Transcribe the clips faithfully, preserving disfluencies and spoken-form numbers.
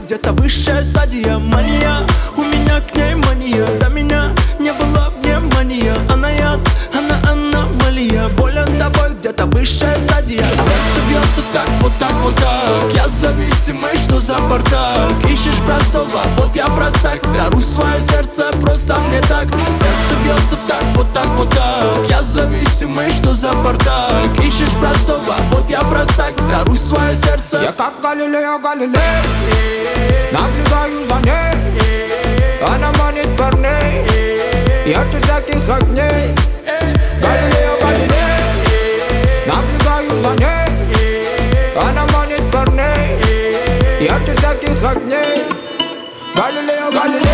где-то высшая стадия мания. У меня к ней мания, до меня не было внимания. Она яд, она аномалия, болен тобой, где-то высшая стадия. Сердце бьется в такт, вот так, вот так. Я зависимый, что за бардак? Ищешь простого, вот я простак. Даруй свое сердце, просто мне так. Сердце бьется в такт, вот так, вот так. Я зависимый, что за бардак? Ищешь простого, вот я простак. Даруй свое сердце. Я как Галилео Галилей, наблюдаю за ней. Она манит парней, ярче всяких огней. Галилео Галилей, наблюдаю за ней. Она манит парней, ярче всяких огней. Галилео Галилей.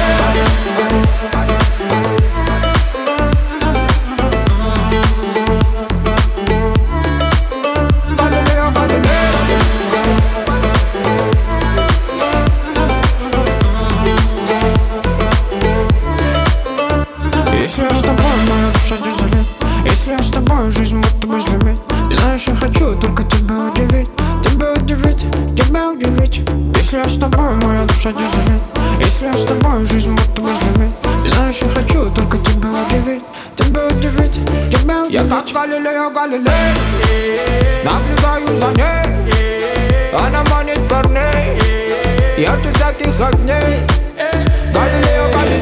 Если я с тобой, моя душа дизелит. Если я с тобой, жизнь будто бы взлюбит. И знаешь, я хочу только тебя удивить. Тебя удивить, тебя удивить. Если я с тобой, моя душа дизелит. Если я с тобой, жизнь будто бы взлюбит. И знаешь, я хочу только тебя удивить. Тебя удивить, тебя удивить. Я как Галилео Галилей, наблюдаю за ней. Она манит парней, ярче всяких огней. Галилео Галилей.